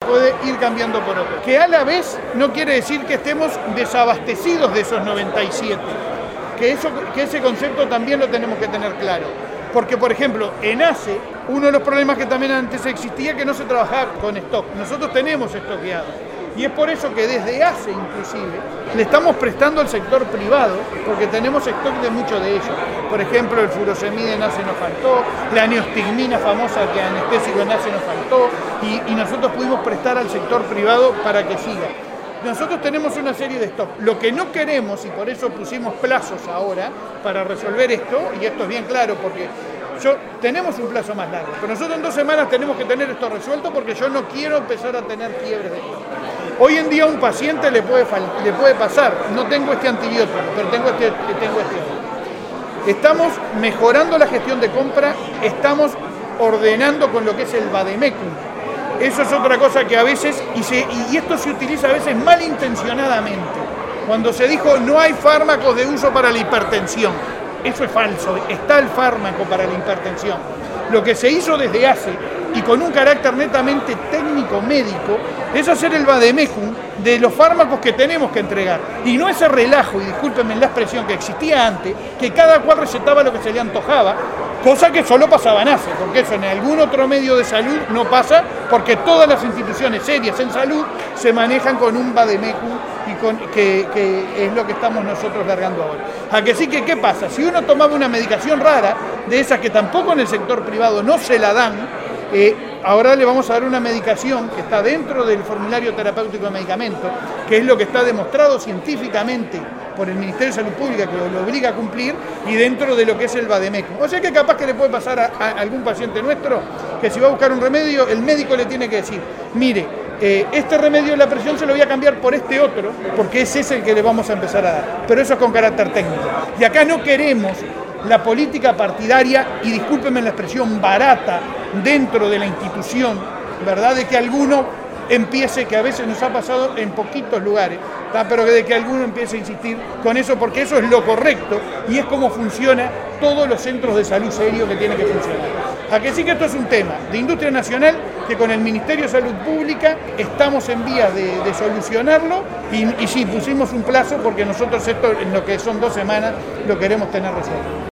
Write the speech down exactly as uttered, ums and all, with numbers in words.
puede ir cambiando por otro. Que a la vez no quiere decir que estemos desabastecidos de esos noventa y siete, que, eso, que ese concepto también lo tenemos que tener claro. Porque, por ejemplo, en ACE, uno de los problemas que también antes existía es que no se trabajaba con stock. Nosotros tenemos estoqueado. Y es por eso que desde ACE, inclusive, le estamos prestando al sector privado, porque tenemos stock de muchos de ellos. Por ejemplo, el furosemide en ACE nos faltó, la neostigmina famosa que anestésico en ACE nos faltó, y, y nosotros pudimos prestar al sector privado para que siga. Nosotros tenemos una serie de stock. Lo que no queremos, y por eso pusimos plazos ahora para resolver esto, y esto es bien claro porque yo, tenemos un plazo más largo, pero nosotros en dos semanas tenemos que tener esto resuelto porque yo no quiero empezar a tener fiebres de esto. Hoy en día a un paciente le puede, le puede pasar, no tengo este antibiótico, pero tengo este, tengo este otro. Estamos mejorando la gestión de compra, estamos ordenando con lo que es el vademecum. Eso es otra cosa que a veces, y, se, y esto se utiliza a veces malintencionadamente, cuando se dijo no hay fármacos de uso para la hipertensión. Eso es falso, está el fármaco para la hipertensión. Lo que se hizo desde ACE, y con un carácter netamente técnico-médico, es hacer el vademecum de los fármacos que tenemos que entregar. Y no ese relajo, y discúlpenme la expresión que existía antes, que cada cual recetaba lo que se le antojaba, cosa que solo pasaba en ACE, porque eso en algún otro medio de salud no pasa, porque todas las instituciones serias en salud se manejan con un vademecum, y con, que, que es lo que estamos nosotros largando ahora. ¿A que sí que qué pasa? Si uno tomaba una medicación rara, de esas que tampoco en el sector privado no se la dan, eh, ahora le vamos a dar una medicación que está dentro del formulario terapéutico de medicamentos, que es lo que está demostrado científicamente por el Ministerio de Salud Pública, que lo obliga a cumplir, y dentro de lo que es el vademecum. O sea que capaz que le puede pasar a, a algún paciente nuestro que si va a buscar un remedio, el médico le tiene que decir, mire, eh, este remedio de la presión se lo voy a cambiar por este otro, porque ese es el que le vamos a empezar a dar. Pero eso es con carácter técnico. Y acá no queremos la política partidaria, y discúlpenme la expresión, barata dentro de la institución, ¿verdad? De que alguno empiece, que a veces nos ha pasado en poquitos lugares, ¿tá? Pero de que alguno empiece a insistir con eso, porque eso es lo correcto y es como funciona todos los centros de salud serios que tienen que funcionar. A que sí que esto es un tema de industria nacional que con el Ministerio de Salud Pública estamos en vías de, de solucionarlo, y, y sí, pusimos un plazo porque nosotros esto en lo que son dos semanas lo queremos tener resuelto.